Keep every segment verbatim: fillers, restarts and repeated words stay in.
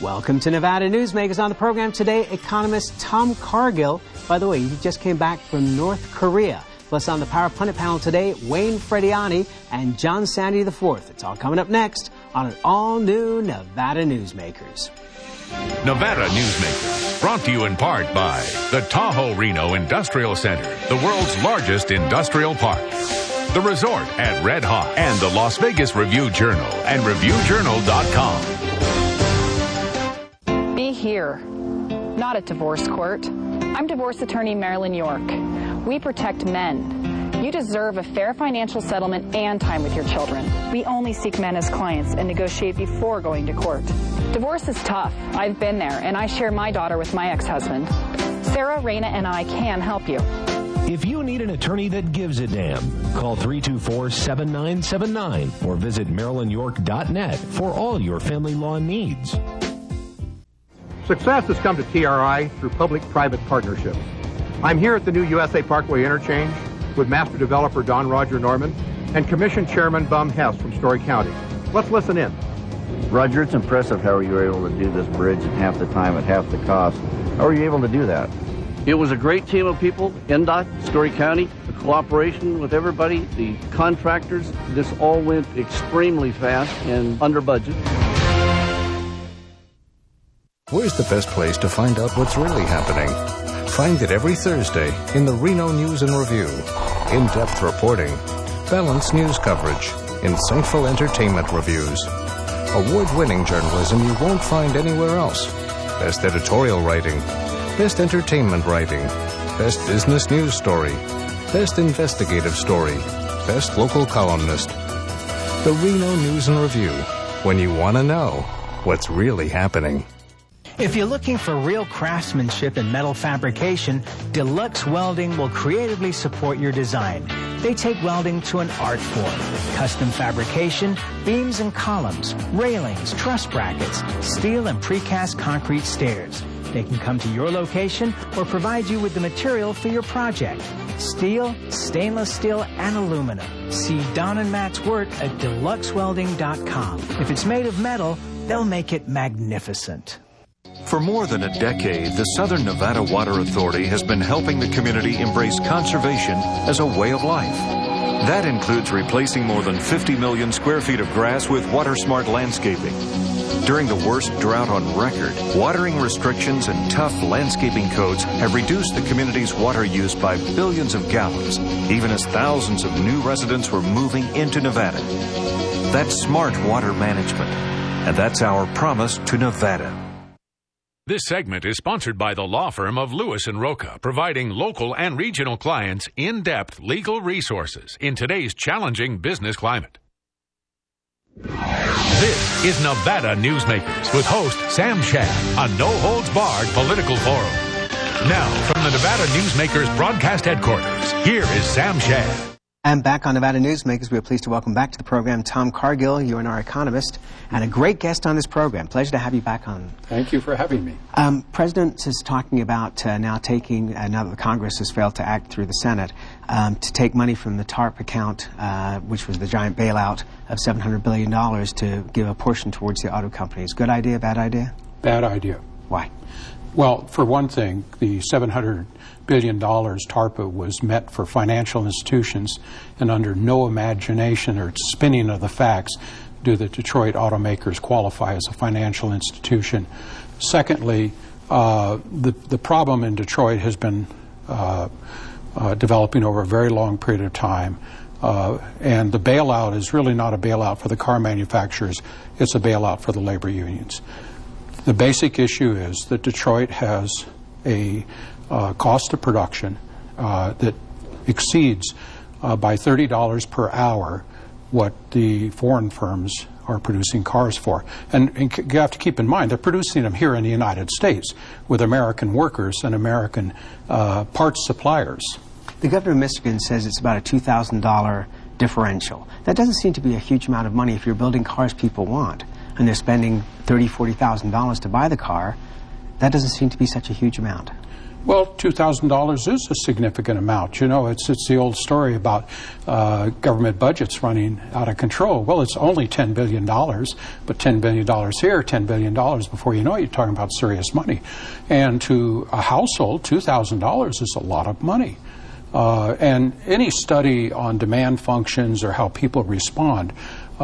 Welcome to Nevada Newsmakers. On the program today, economist Tom Cargill. By the way, he just came back from North Korea. Plus on the Power Pundit panel today, Wayne Frediani and John Sandy the fourth. It's all coming up next on an all-new Nevada Newsmakers. Nevada Newsmakers, brought to you in part by the Tahoe Reno Industrial Center, the world's largest industrial park. The Resort at Red Hawk and the Las Vegas Review-Journal and Review Journal dot com. Be here, not at divorce court. I'm divorce attorney Marilyn York. We protect men. You deserve a fair financial settlement and time with your children. We only seek men as clients and negotiate before going to court. Divorce is tough. I've been there, and I share my daughter with my ex-husband. Sarah, Raina, and I can help you. If you need an attorney that gives a damn, call three two four, seven nine seven nine or visit Marilyn York dot net for all your family law needs. Success has come to T R I through public-private partnerships. I'm here at the new U S A Parkway Interchange with Master Developer Don Roger Norman and Commission Chairman Bum Hess from Story County. Let's listen in. Roger, it's impressive how you were able to do this bridge in half the time at half the cost. How were you able to do that? It was a great team of people, N D O T, Story County, the cooperation with everybody, the contractors. This all went extremely fast and under budget. Where's the best place to find out what's really happening? Find it every Thursday in the Reno News and Review. In-depth reporting, balanced news coverage, insightful entertainment reviews, award-winning journalism you won't find anywhere else, best editorial writing, best entertainment writing, best business news story, best investigative story, best local columnist. The Reno News and Review, when you want to know what's really happening. If you're looking for real craftsmanship in metal fabrication, Deluxe Welding will creatively support your design. They take welding to an art form. Custom fabrication, beams and columns, railings, truss brackets, steel and precast concrete stairs. They can come to your location or provide you with the material for your project. Steel, stainless steel, and aluminum. See Don and Matt's work at deluxe welding dot com. If it's made of metal, they'll make it magnificent. For more than a decade, the Southern Nevada Water Authority has been helping the community embrace conservation as a way of life. That includes replacing more than fifty million square feet of grass with water-smart landscaping. During the worst drought on record, watering restrictions and tough landscaping codes have reduced the community's water use by billions of gallons, even as thousands of new residents were moving into Nevada. That's smart water management, and that's our promise to Nevada. This segment is sponsored by the law firm of Lewis and Roca, providing local and regional clients in-depth legal resources in today's challenging business climate. This is Nevada Newsmakers with host Sam Shad, a no-holds-barred political forum. Now, from the Nevada Newsmakers broadcast headquarters, here is Sam Shad. And back on Nevada Newsmakers, we are pleased to welcome back to the program Tom Cargill. You are our economist and a great guest on this program. Pleasure to have you back on. Thank you for having me. Um, President is talking about uh, now taking, uh, now that the Congress has failed to act through the Senate, um, to take money from the TARP account, uh, which was the giant bailout of seven hundred billion dollars, to give a portion towards the auto companies. Good idea, bad idea? Bad idea. Why? Well, for one thing, the seven hundred billion dollars TARPA was meant for financial institutions, and under no imagination or spinning of the facts do the Detroit automakers qualify as a financial institution. Secondly, uh, the, the problem in Detroit has been uh, uh, developing over a very long period of time, uh, and the bailout is really not a bailout for the car manufacturers, it's a bailout for the labor unions. The basic issue is that Detroit has a uh, cost of production uh, that exceeds uh, by thirty dollars per hour what the foreign firms are producing cars for. And, and you have to keep in mind, they're producing them here in the United States with American workers and American uh, parts suppliers. The governor of Michigan says it's about a two thousand dollar differential. That doesn't seem to be a huge amount of money if you're building cars people want, and they're spending thirty thousand dollars, forty thousand dollars to buy the car. That doesn't seem to be such a huge amount. Well, two thousand dollars is a significant amount. You know, it's it's the old story about uh, government budgets running out of control. Well, it's only ten billion dollars, but ten billion dollars here, ten billion dollars, before you know it, you're talking about serious money. And to a household, two thousand dollars is a lot of money. Uh, and any study on demand functions or how people respond, uh,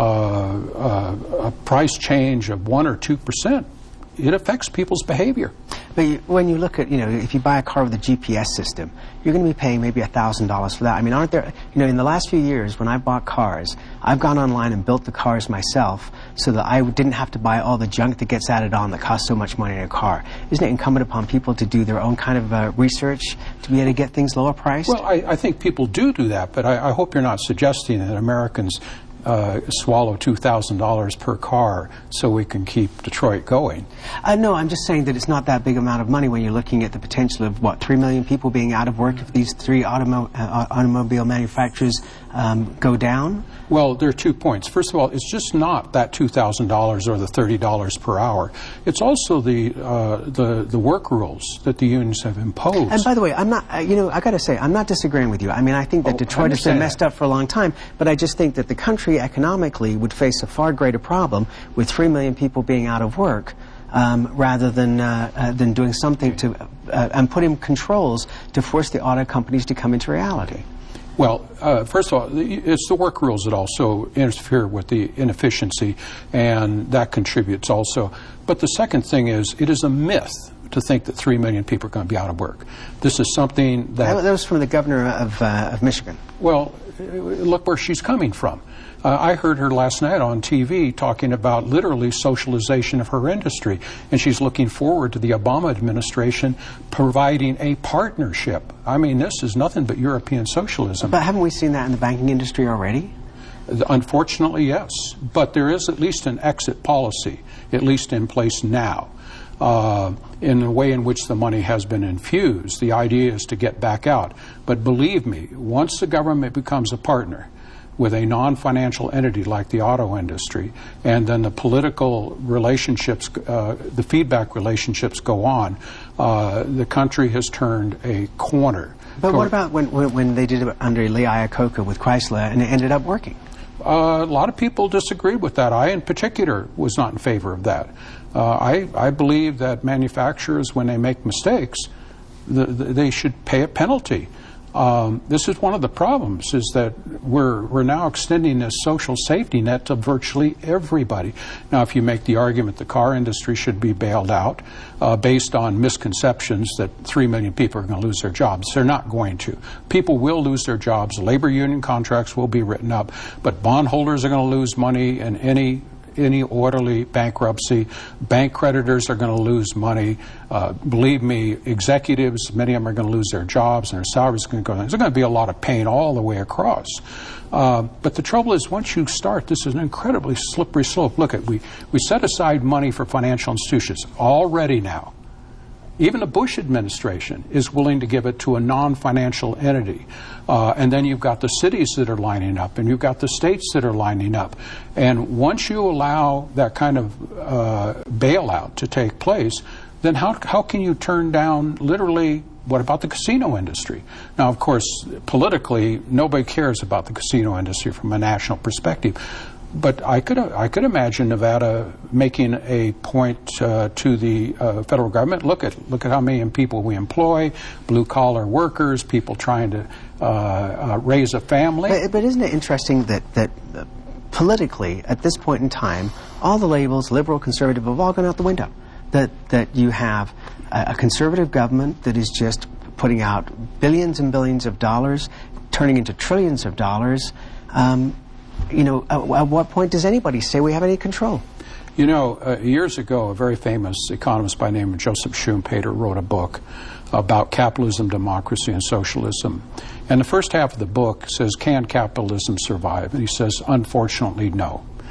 uh, a price change of one or two percent, it affects people's behavior. But you, when you look at, you know, if you buy a car with a G P S system, you're going to be paying maybe one thousand dollars for that. I mean, aren't there, you know, in the last few years when I've bought cars, I've gone online and built the cars myself so that I didn't have to buy all the junk that gets added on that costs so much money in a car. Isn't it incumbent upon people to do their own kind of uh, research to be able to get things lower priced? Well, I, I think people do do that, but I, I hope you're not suggesting that Americans Uh, swallow two thousand dollars per car so we can keep Detroit going. Uh, no, I'm just saying that it's not that big amount of money when you're looking at the potential of, what, three million people being out of work if these three automo uh, automobile manufacturers um, go down? Well, there are two points. First of all, it's just not that two thousand dollars or the thirty dollars per hour. It's also the, uh, the, the work rules that the unions have imposed. And by the way, I'm not, uh, you know, I got to say, I'm not disagreeing with you. I mean, I think that oh, Detroit has been messed up for a long time, but I just think that the country economically would face a far greater problem with three million people being out of work um, rather than uh, uh, than doing something to uh, and putting controls to force the auto companies to come into reality. Well, uh, first of all, it's the work rules that also interfere with the inefficiency, and that contributes also. But the second thing is, it is a myth to think that three million people are going to be out of work. This is something that... That was from the governor of, uh, of Michigan. Well, look where she's coming from. Uh, I heard her last night on T V talking about literally socialization of her industry, and she's looking forward to the Obama administration providing a partnership. I mean, this is nothing but European socialism. But haven't we seen that in the banking industry already? Unfortunately, yes. But there is at least an exit policy, at least in place now. Uh, in the way in which the money has been infused. The idea is to get back out. But believe me, once the government becomes a partner with a non-financial entity like the auto industry, and then the political relationships, uh, the feedback relationships go on, uh, the country has turned a corner. But what about when, when they did it under Lee Iacocca with Chrysler and it ended up working? Uh, a lot of people disagreed with that. I, in particular, was not in favor of that. Uh, I, I believe that manufacturers, when they make mistakes, the, the, they should pay a penalty. Um, this is one of the problems, is that we're, we're now extending this social safety net to virtually everybody. Now, if you make the argument the car industry should be bailed out uh, based on misconceptions that three million people are going to lose their jobs, they're not going to. People will lose their jobs. Labor union contracts will be written up, but bondholders are going to lose money in any any orderly bankruptcy. Bank creditors are going to lose money. Uh, believe me, executives, many of them are going to lose their jobs and their salaries are going to go down. There's going to be a lot of pain all the way across. Uh, but the trouble is, once you start, this is an incredibly slippery slope. Look, at we, we set aside money for financial institutions already now. Even the Bush administration is willing to give it to a non-financial entity. Uh, and then you've got the cities that are lining up, and you've got the states that are lining up. And once you allow that kind of uh, bailout to take place, then how, how can you turn down literally, what about the casino industry? Now, of course, politically, nobody cares about the casino industry from a national perspective. But I could I could imagine Nevada making a point uh, to the uh, federal government. Look at look at how many people we employ, blue collar workers, people trying to uh, uh, raise a family. But, but isn't it interesting that that uh, politically, at this point in time, all the labels, liberal, conservative, have all gone out the window. That that you have a, a conservative government that is just putting out billions and billions of dollars, turning into trillions of dollars. Um, You know, at, at what point does anybody say we have any control? You know, uh, years ago, a very famous economist by the name of Joseph Schumpeter wrote a book about capitalism, democracy, and socialism. And the first half of the book says, can capitalism survive? And he says, unfortunately, no.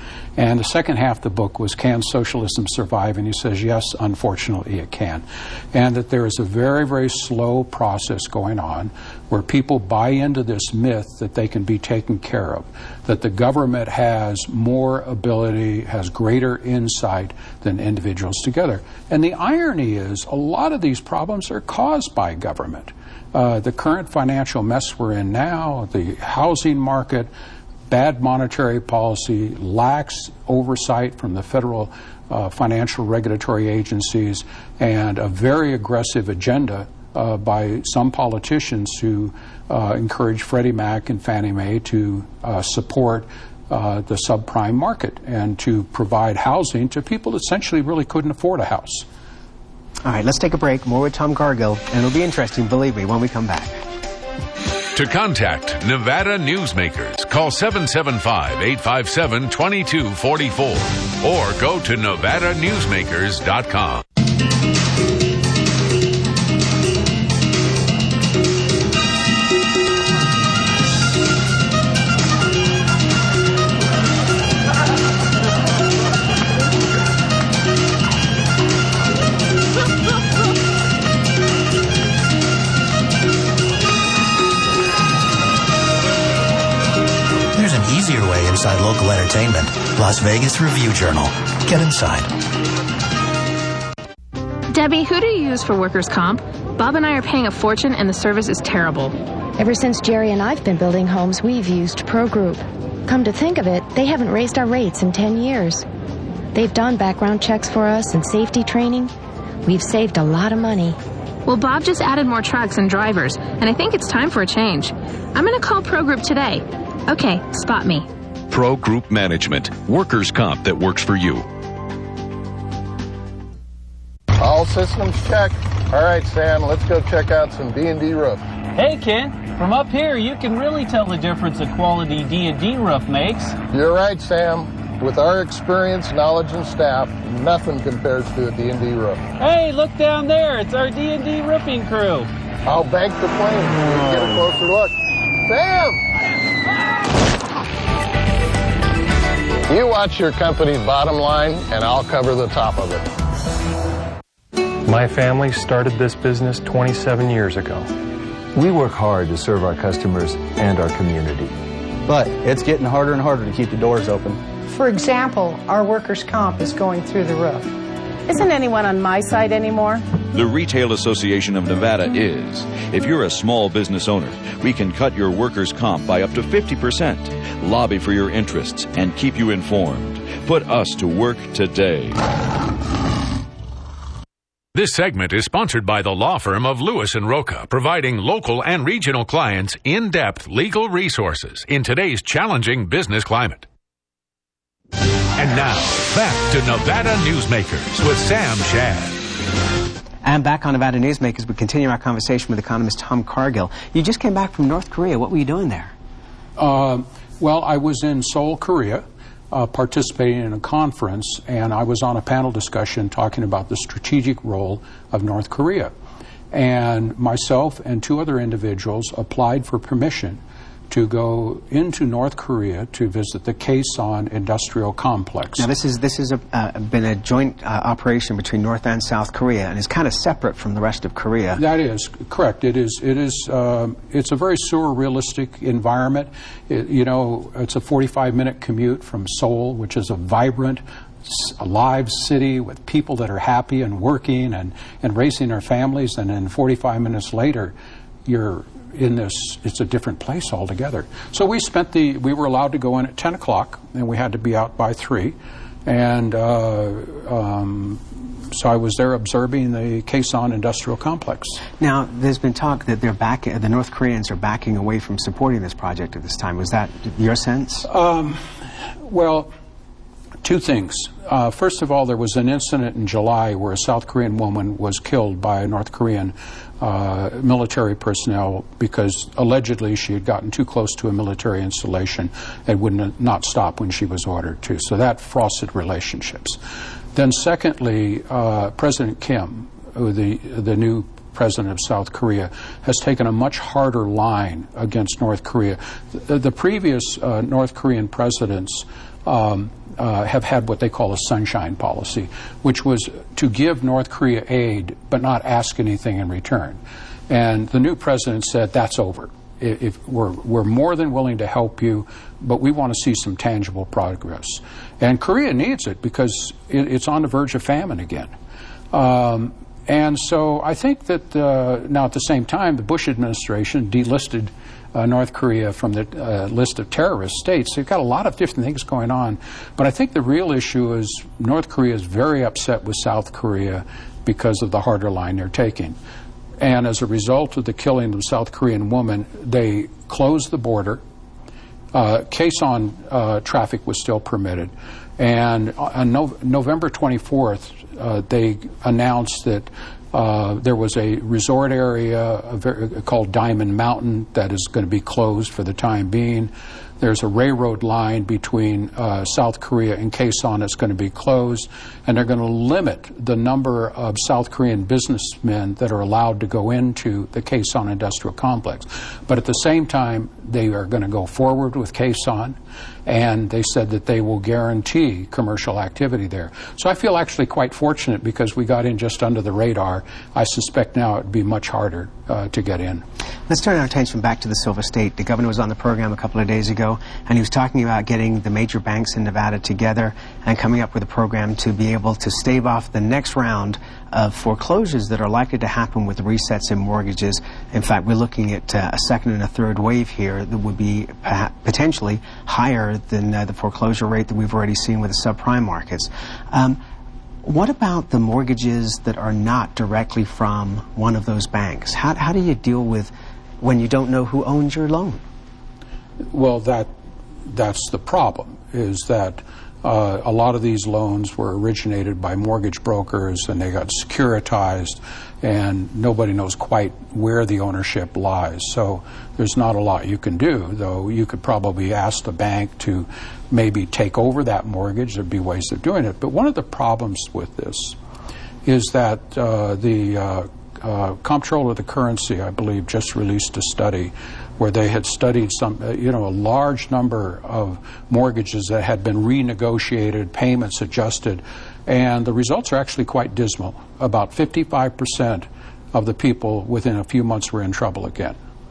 And the second half of the book was, can socialism survive? And he says, yes, unfortunately it can. And that there is a very, very slow process going on where people buy into this myth that they can be taken care of, that the government has more ability, has greater insight than individuals together. And the irony is, a lot of these problems are caused by government. Uh, the current financial mess we're in now, the housing market, bad monetary policy, lax oversight from the federal uh, financial regulatory agencies, and a very aggressive agenda uh, by some politicians who uh, encourage Freddie Mac and Fannie Mae to uh, support uh, the subprime market and to provide housing to people that essentially really couldn't afford a house. All right, let's take a break. More with Tom Cargill, and it'll be interesting, believe me, when we come back. To contact Nevada Newsmakers, call seven seven five, eight five seven, two two four four or go to nevada newsmakers dot com. Easier way inside local entertainment. Las Vegas Review Journal. Get inside. Debbie, who do you use for workers' comp? Bob and I are paying a fortune and the service is terrible. Ever since Jerry and I've been building homes, we've used Pro Group. Come to think of it, they haven't raised our rates in ten years. They've done background checks for us and safety training. We've saved a lot of money. Well, Bob just added more trucks and drivers, and I think it's time for a change. I'm going to call Pro Group today. Okay, spot me. Pro Group Management. Workers' comp that works for you. All systems check. All right, Sam, let's go check out some D and D roof. Hey, Ken. From up here, you can really tell the difference a quality D and D roof makes. You're right, Sam. With our experience, knowledge, and staff, nothing compares to a D and D roof. Hey, look down there. It's our D and D roofing crew. I'll bank the plane so we can get a closer look. Sam! You watch your company's bottom line, and I'll cover the top of it. My family started this business twenty-seven years ago. We work hard to serve our customers and our community. But it's getting harder and harder to keep the doors open. For example, our workers' comp is going through the roof. Isn't anyone on my side anymore? The Retail Association of Nevada is. If you're a small business owner, we can cut your workers' comp by up to fifty percent, lobby for your interests, and keep you informed. Put us to work today. This segment is sponsored by the law firm of Lewis and Roca, providing local and regional clients in-depth legal resources in today's challenging business climate. And now, back to Nevada Newsmakers with Sam Shad. And back on Nevada Newsmakers, we continue our conversation with economist Tom Cargill. You just came back from North Korea. What were you doing there? Uh, well, I was in Seoul, Korea, uh, participating in a conference, and I was on a panel discussion talking about the strategic role of North Korea. And myself and two other individuals applied for permission to go into North Korea to visit the Kaesong Industrial Complex. Now, this is this has uh, been a joint uh, operation between North and South Korea, and is kind of separate from the rest of Korea. That is correct. It is. It is. Um, it's a very surrealistic environment. It, you know, it's a forty-five minute commute from Seoul, which is a vibrant, alive city with people that are happy and working and and raising their families, and then forty-five minutes later, you're in this, it's a different place altogether. So we spent the, we were allowed to go in at ten o'clock, and we had to be out by three. And uh, um, so I was there observing the Kaesong Industrial Complex. Now, there's been talk that they're back, the North Koreans are backing away from supporting this project at this time. Was that your sense? Um, well, two things. Uh, first of all, there was an incident in July where a South Korean woman was killed by a North Korean uh, military personnel because allegedly she had gotten too close to a military installation and would not stop when she was ordered to. So that frosted relationships. Then secondly, uh, President Kim, the, the new president of South Korea, has taken a much harder line against North Korea. The, the previous uh, North Korean presidents Um, uh, have had what they call a sunshine policy, which was to give North Korea aid but not ask anything in return. And the new president said, that's over. If we're, we're more than willing to help you, but we want to see some tangible progress. And Korea needs it because it, it's on the verge of famine again. Um, and so I think that uh, now at the same time, the Bush administration delisted uh, North Korea from the uh, list of terrorist states. They've got a lot of different things going on. But I think the real issue is North Korea is very upset with South Korea because of the harder line they're taking. And as a result of the killing of the South Korean woman, they closed the border. Uh, caisson uh, traffic was still permitted. And on no November twenty-fourth, uh, they announced that uh, there was a resort area a very, called Diamond Mountain that is going to be closed for the time being. There's a railroad line between uh, South Korea and Kaesong that's going to be closed, and they're going to limit the number of South Korean businessmen that are allowed to go into the Kaesong industrial complex. But at the same time, they are going to go forward with Kaesong, and they said that they will guarantee commercial activity there. So I feel actually quite fortunate because we got in just under the radar. I suspect now it would be much harder uh, to get in. Let's turn our attention back to the Silver State. The governor was on the program a couple of days ago, and he was talking about getting the major banks in Nevada together and coming up with a program to be able to stave off the next round of foreclosures that are likely to happen with resets in mortgages. In fact, we're looking at uh, a second and a third wave here that would be potentially higher than uh, the foreclosure rate that we've already seen with the subprime markets. Um, What about the mortgages that are not directly from one of those banks? How, how do you deal with when you don't know who owns your loan? Well, that that's the problem, is that uh, a lot of these loans were originated by mortgage brokers and they got securitized, and nobody knows quite where the ownership lies. So there's not a lot you can do, though you could probably ask the bank to maybe take over that mortgage. There'd be ways of doing it. But one of the problems with this is that uh, the uh, uh, Comptroller of the Currency, I believe, just released a study where they had studied some, uh, you know, a large number of mortgages that had been renegotiated, payments adjusted, and the results are actually quite dismal. About fifty-five percent of the people within a few months were in trouble again.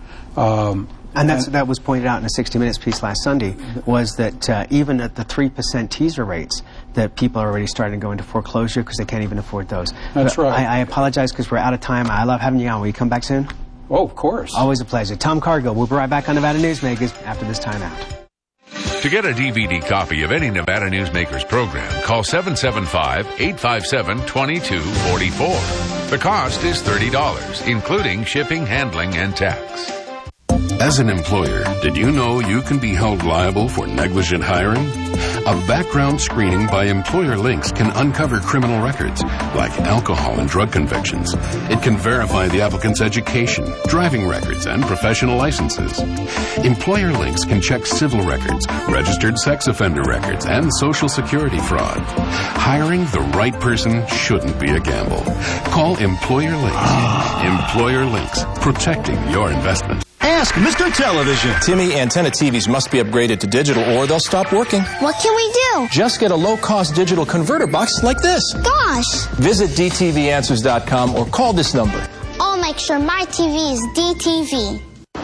Um, And that's, that was pointed out in a sixty minutes piece last Sunday, was that uh, even at the three percent teaser rates, that people are already starting to go into foreclosure because they can't even afford those. That's but right. I, I apologize because we're out of time. I love having you on. Will you come back soon? Oh, of course. Always a pleasure. Tom Cargill. We'll be right back on Nevada Newsmakers after this time out. To get a D V D copy of any Nevada Newsmakers program, call seven seven five, eight five seven, two two four four. The cost is thirty dollars, including shipping, handling, and tax. As an employer, did you know you can be held liable for negligent hiring? A background screening by Employer Links can uncover criminal records, like alcohol and drug convictions. It can verify the applicant's education, driving records, and professional licenses. Employer Links can check civil records, registered sex offender records, and Social Security fraud. Hiring the right person shouldn't be a gamble. Call Employer Links. Employer Links, protecting your investment. Ask Mister Television. Timmy, antenna T Vs must be upgraded to digital or they'll stop working. What can we do? Just get a low-cost digital converter box like this. Gosh! Visit D T V answers dot com or call this number. I'll make sure my T V is D T V.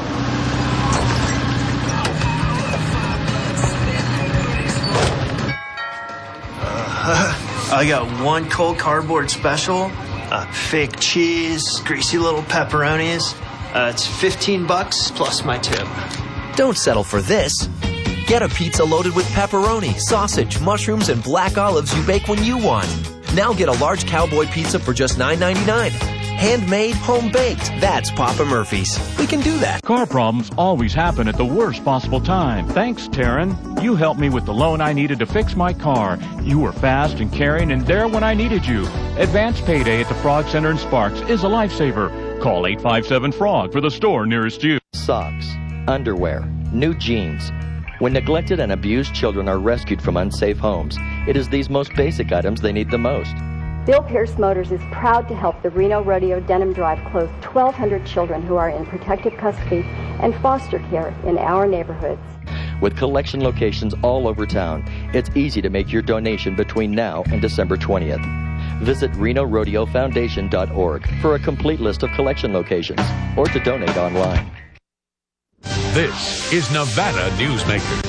Uh, I got one cold cardboard special, uh, fake cheese, greasy little pepperonis. Uh, it's fifteen bucks plus my tip. Don't settle for this. Get a pizza loaded with pepperoni, sausage, mushrooms, and black olives you bake when you want. Now get a large cowboy pizza for just nine ninety-nine. Handmade, home-baked. That's Papa Murphy's. We can do that. Car problems always happen at the worst possible time. Thanks, Taryn. You helped me with the loan I needed to fix my car. You were fast and caring and there when I needed you. Advance payday at the Frog Center in Sparks is a lifesaver. Call eight five seven frog for the store nearest you. Socks, underwear, new jeans. When neglected and abused children are rescued from unsafe homes, it is these most basic items they need the most. Bill Pierce Motors is proud to help the Reno Rodeo Denim Drive close twelve hundred children who are in protective custody and foster care in our neighborhoods. With collection locations all over town, it's easy to make your donation between now and December twentieth. Visit Reno Rodeo Foundation dot org for a complete list of collection locations or to donate online. This is Nevada Newsmakers.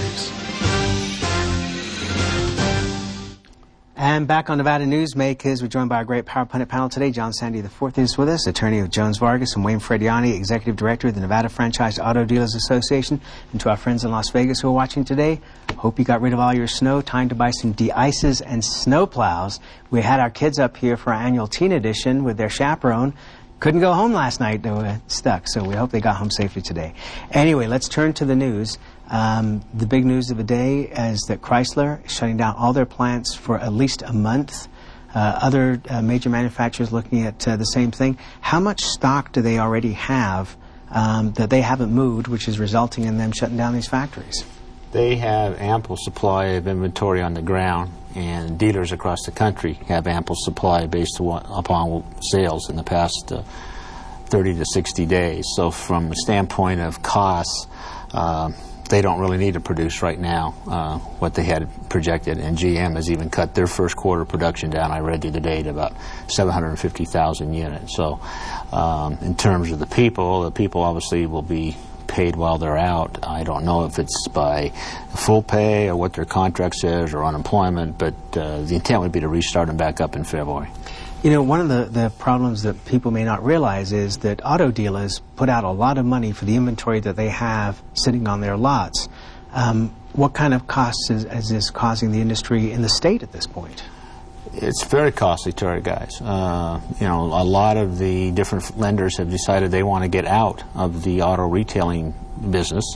And back on Nevada Newsmakers, we're joined by our great Power Pundit panel today. John Sandy the fourth is with us, attorney of Jones Vargas, and Wayne Frediani, executive director of the Nevada Franchise Auto Dealers Association. And to our friends in Las Vegas who are watching today, hope you got rid of all your snow. Time to buy some de-ices and snow plows. We had our kids up here for our annual teen edition with their chaperone. Couldn't go home last night. They were stuck, so we hope they got home safely today. Anyway, let's turn to the news. Um, the big news of the day is that Chrysler is shutting down all their plants for at least a month. Uh, other uh, major manufacturers looking at uh, the same thing. How much stock do they already have um, that they haven't moved, which is resulting in them shutting down these factories? They have ample supply of inventory on the ground, and dealers across the country have ample supply based upon sales in the past uh, thirty to sixty days. So from a standpoint of costs, uh, they don't really need to produce right now uh, what they had projected, and G M has even cut their first quarter production down, I read the other day, to about seven hundred fifty thousand units. So um, in terms of the people, the people obviously will be paid while they're out. I don't know if it's by full pay or what their contract says or unemployment, but uh, the intent would be to restart them back up in February. You know, one of the, the problems that people may not realize is that auto dealers put out a lot of money for the inventory that they have sitting on their lots. Um, what kind of costs is, is this causing the industry in the state at this point? It's very costly to our guys. Uh, you know, a lot of the different lenders have decided they want to get out of the auto retailing business,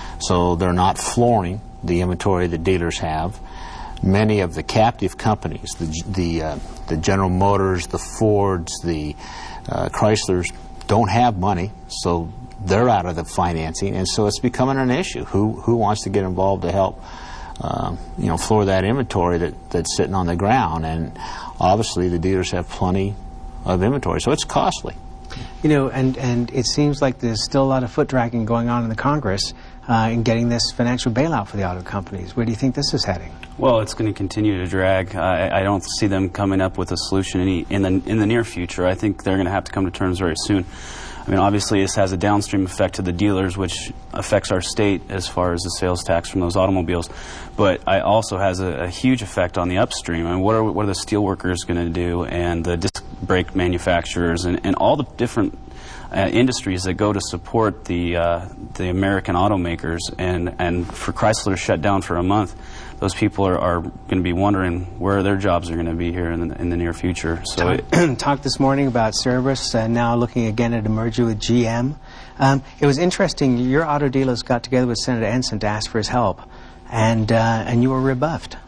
so they're not flooring the inventory that dealers have. Many of the captive companies, the the, uh, the General Motors, the Fords, the uh, Chryslers, don't have money, so they're out of the financing, and so it's becoming an issue. Who who wants to get involved to help, um, you know, floor that inventory that, that's sitting on the ground? And obviously, the dealers have plenty of inventory, so it's costly. You know, and and it seems like there's still a lot of foot dragging going on in the Congress uh, in getting this financial bailout for the auto companies. Where do you think this is heading? Well, it's going to continue to drag. I, I don't see them coming up with a solution any, in the in the near future. I think they're going to have to come to terms very soon. I mean, obviously, this has a downstream effect to the dealers, which affects our state as far as the sales tax from those automobiles. But it also has a, a huge effect on the upstream. I mean, what are what are the steel workers going to do, and the disc brake manufacturers, and, and all the different uh, industries that go to support the uh, the American automakers. And and for Chrysler to shut down for a month, those people are, are going to be wondering where their jobs are going to be here in the, in the near future. So Talk, talked this morning about Cerberus, and now looking again at a merger with G M. Um, it was interesting. Your auto dealers got together with Senator Ensign to ask for his help, and uh, and you were rebuffed.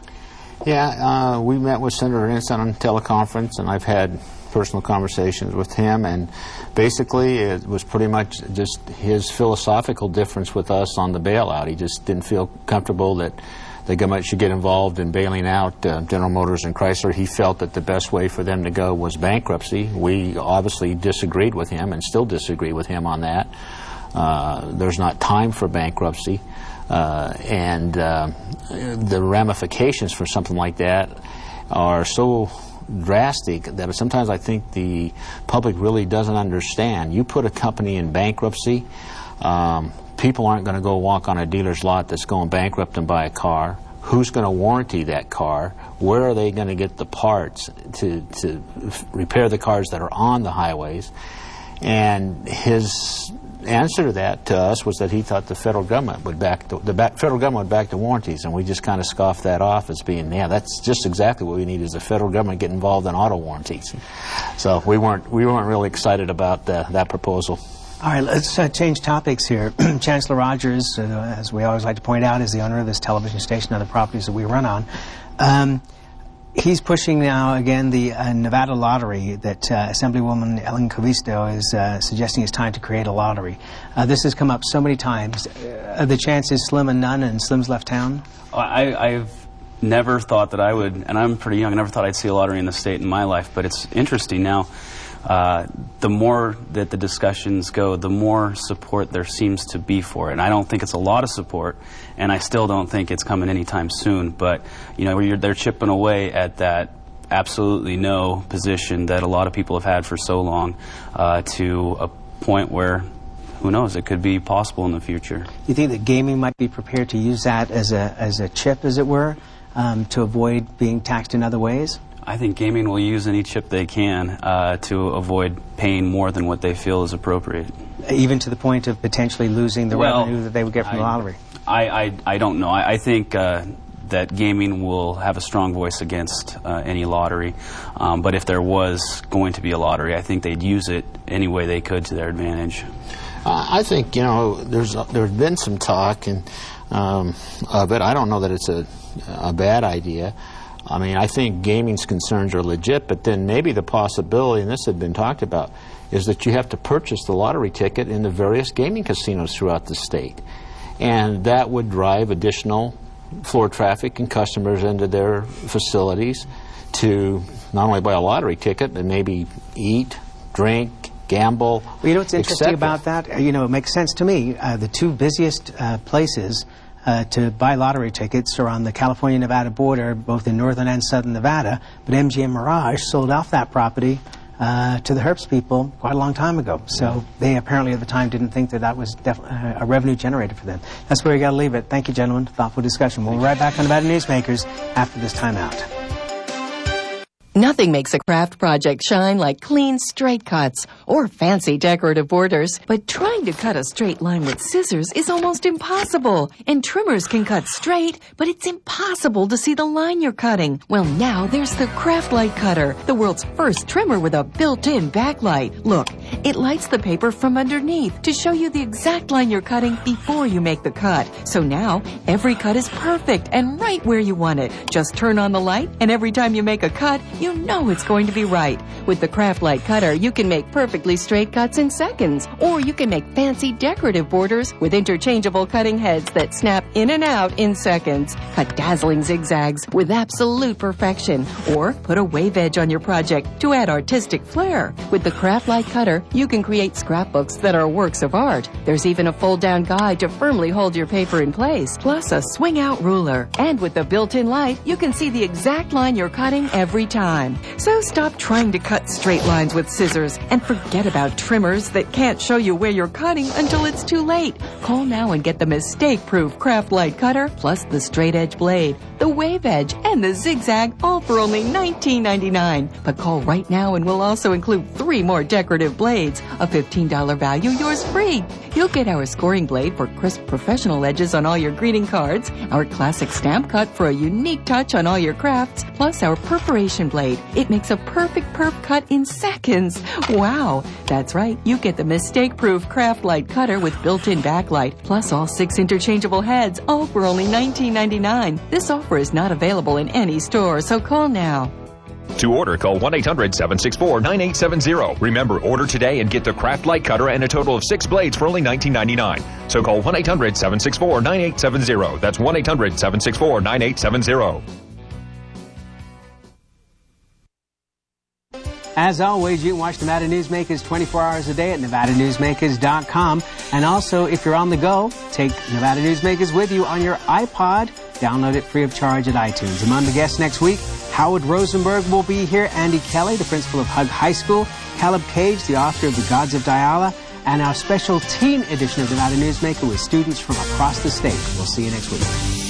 Yeah, uh, we met with Senator Ensign on teleconference, and I've had personal conversations with him, and basically it was pretty much just his philosophical difference with us on the bailout. He just didn't feel comfortable that the government should get involved in bailing out uh, General Motors and Chrysler. He felt that the best way for them to go was bankruptcy. We obviously disagreed with him and still disagree with him on that. Uh, there's not time for bankruptcy, uh, and uh, the ramifications for something like that are so drastic that sometimes I think the public really doesn't understand. You put a company in bankruptcy, um, people aren't going to go walk on a dealer's lot that's going bankrupt and buy a car. Who's going to warranty that car? Where are they going to get the parts to, to repair the cars that are on the highways? And his answer to that to us was that he thought the federal government would back the, the back, federal government would back the warranties, and we just kind of scoffed that off as being, yeah, that's just exactly what we need, is the federal government get involved in auto warranties. So we weren't we weren't really excited about uh, that proposal. All right, let's uh, change topics here. Chancellor Rogers, uh, as we always like to point out, is the owner of this television station and other properties that we run on. Um, he's pushing now, again, the uh, Nevada lottery that uh, Assemblywoman Ellen Covisto is uh, suggesting it's time to create a lottery. Uh, this has come up so many times. Uh, the chance is slim and none, and Slim's left town? I, I've never thought that I would, and I'm pretty young, I never thought I'd see a lottery in the state in my life, but it's interesting now. uh, the more that the discussions go, the more support there seems to be for it. And I don't think it's a lot of support, and I still don't think it's coming anytime soon. But, you know, you're, they're chipping away at that absolutely no position that a lot of people have had for so long, uh, to a point where, who knows, it could be possible in the future. You think that gaming might be prepared to use that as a, as a chip, as it were, um, to avoid being taxed in other ways? I think gaming will use any chip they can uh, to avoid paying more than what they feel is appropriate. Even to the point of potentially losing the well, revenue that they would get from I, the lottery? I, I, I don't know. I, I think uh, that gaming will have a strong voice against uh, any lottery. Um, but if there was going to be a lottery, I think they'd use it any way they could to their advantage. Uh, I think, you know, there's uh, there's been some talk and um, of it. I don't know that it's a, a bad idea. I mean, I think gaming's concerns are legit, but then maybe the possibility, and this had been talked about, is that you have to purchase the lottery ticket in the various gaming casinos throughout the state. And that would drive additional floor traffic and customers into their facilities to not only buy a lottery ticket, but maybe eat, drink, gamble. Well, you know what's interesting about that? Uh, you know, it makes sense to me. Uh, the two busiest uh, places uh, to buy lottery tickets are on the California-Nevada border, both in northern and southern Nevada. But M G M Mirage sold off that property uh, to the Herbst people quite a long time ago. So yeah. They apparently at the time didn't think that that was def uh, a revenue generator for them. That's where we got to leave it. Thank you, gentlemen. Thoughtful discussion. We'll be right back on Nevada Newsmakers after this timeout. Nothing makes a craft project shine like clean, straight cuts or fancy decorative borders. But trying to cut a straight line with scissors is almost impossible. And trimmers can cut straight, but it's impossible to see the line you're cutting. Well, now there's the Craft Light Cutter, the world's first trimmer with a built-in backlight. Look, it lights the paper from underneath to show you the exact line you're cutting before you make the cut. So now, every cut is perfect and right where you want it. Just turn on the light, and every time you make a cut, you know it's going to be right. With the Craft Light Cutter, you can make perfectly straight cuts in seconds, or you can make fancy decorative borders with interchangeable cutting heads that snap in and out in seconds. Cut dazzling zigzags with absolute perfection, or put a wave edge on your project to add artistic flair. With the Craft Light Cutter, you can create scrapbooks that are works of art. There's even a fold-down guide to firmly hold your paper in place, plus a swing-out ruler. And with the built-in light, you can see the exact line you're cutting every time. So stop trying to cut straight lines with scissors and forget about trimmers that can't show you where you're cutting until it's too late. Call now and get the mistake-proof Craft Light Cutter plus the straight edge blade, the wave edge, and the zigzag, all for only nineteen ninety-nine. But call right now and we'll also include three more decorative blades, a fifteen dollar value, yours free. You'll get our scoring blade for crisp professional edges on all your greeting cards, our classic stamp cut for a unique touch on all your crafts, plus our perforation blade. It makes a perfect perf cut in seconds. Wow! That's right, you get the mistake-proof Craft Light Cutter with built-in backlight, plus all six interchangeable heads, all for only nineteen ninety-nine. This offer is not available in any store, so call now. To order, call one eight hundred, seven six four, nine eight seven zero. Remember, order today and get the Craft Light Cutter and a total of six blades for only nineteen ninety-nine. So call one eight hundred, seven six four, nine eight seven zero. That's one eight hundred, seven six four, nine eight seven zero. As always, you can watch Nevada Newsmakers twenty-four hours a day at nevada newsmakers dot com. And also, if you're on the go, take Nevada Newsmakers with you on your iPod. Download it free of charge at iTunes. Among the guests next week, Howard Rosenberg will be here, Andy Kelly, the principal of Hug High School, Caleb Cage, the author of The Gods of Diala, and our special teen edition of Nevada Newsmaker with students from across the state. We'll see you next week.